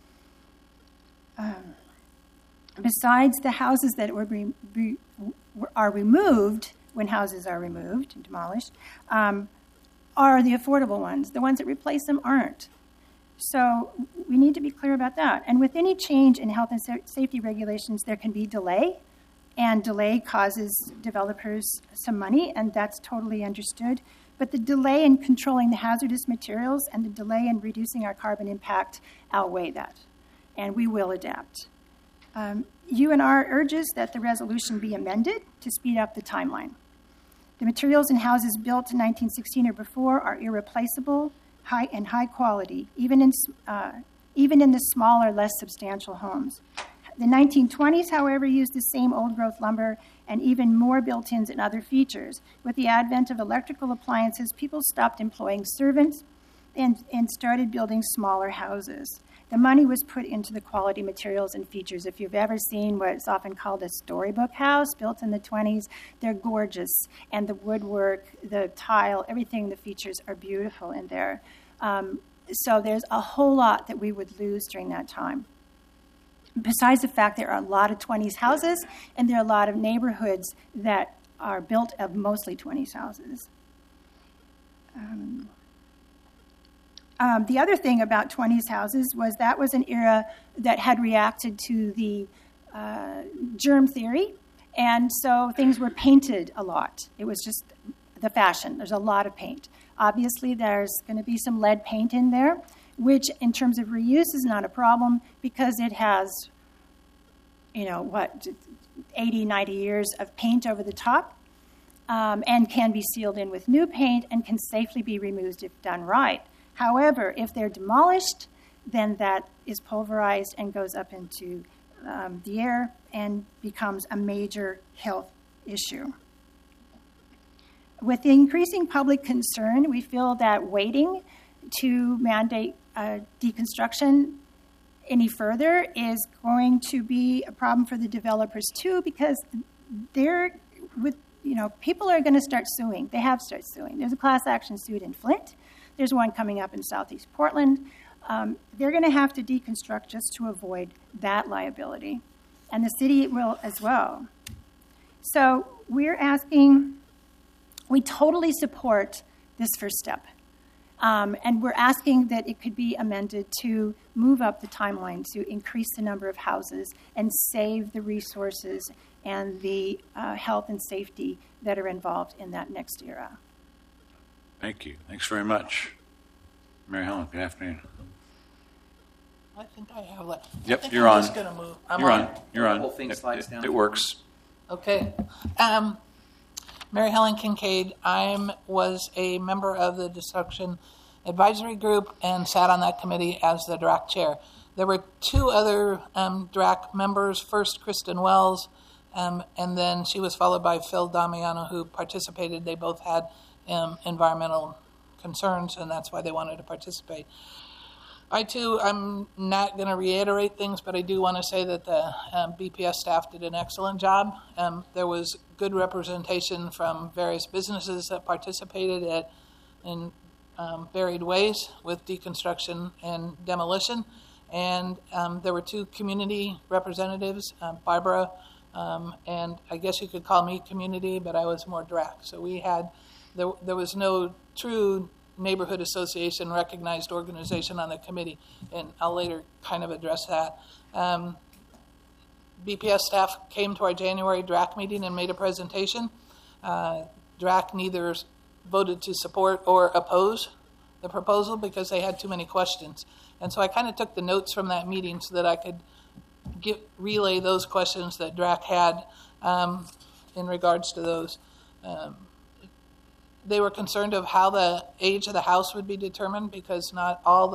Besides the houses that are removed, when houses are removed and demolished, are the affordable ones. The ones that replace them aren't. So we need to be clear about that. And with any change in health and safety regulations, there can be delay, and delay causes developers some money, and that's totally understood. But the delay in controlling the hazardous materials and the delay in reducing our carbon impact outweigh that, and we will adapt. UNR urges that the resolution be amended to speed up the timeline. The materials in houses built in 1916 or before are irreplaceable, high quality, even in the smaller, less substantial homes. The 1920s, however, used the same old-growth lumber and even more built-ins and other features. With the advent of electrical appliances, people stopped employing servants and started building smaller houses. The money was put into the quality materials and features. If you've ever seen what's often called a storybook house built in the 20s, they're gorgeous. And the woodwork, the tile, everything, the features are beautiful in there. So there's a whole lot that we would lose during that time. Besides the fact there are a lot of 20s houses, and there are a lot of neighborhoods that are built of mostly 20s houses. The other thing about 20s houses was that was an era that had reacted to the germ theory, and so things were painted a lot. It was just the fashion. There's a lot of paint. Obviously, there's going to be some lead paint in there, which in terms of reuse is not a problem because it has, 80, 90 years of paint over the top, and can be sealed in with new paint and can safely be removed if done right. However, if they're demolished, then that is pulverized and goes up into the air and becomes a major health issue. With the increasing public concern, we feel that waiting to mandate deconstruction any further is going to be a problem for the developers too, because people are going to start suing. They have started suing. There's a class action suit in Flint. There's one coming up in Southeast Portland. They're going to have to deconstruct just to avoid that liability. And the city will as well. So we totally support this first step. And we're asking that it could be amended to move up the timeline to increase the number of houses and save the resources and the health and safety that are involved in that next era. Thank you. Thanks very much. Mary Helen, good afternoon. I think I have that. Yep, you're on. Just gonna move. You're on. The whole thing slides down. It works. Okay. Mary Helen Kincaid. I was a member of the Destruction Advisory Group and sat on that committee as the DRAC chair. There were two other DRAC members, first Kristen Wells, and then she was followed by Phil Damiano, who participated. They both had environmental concerns, and that's why they wanted to participate. I'm not going to reiterate things, but I do want to say that the BPS staff did an excellent job. There was good representation from various businesses that participated in varied ways with deconstruction and demolition, and there were two community representatives, Barbara, and I guess you could call me community, but I was more DRAC. So we had, there was no true neighborhood association recognized organization on the committee, and I'll later kind of address that. BPS staff came to our January DRAC meeting and made a presentation. DRAC neither voted to support or oppose the proposal because they had too many questions. And so I kind of took the notes from that meeting so that I could relay those questions that DRAC had in regards to those. They were concerned of how the age of the house would be determined because not all the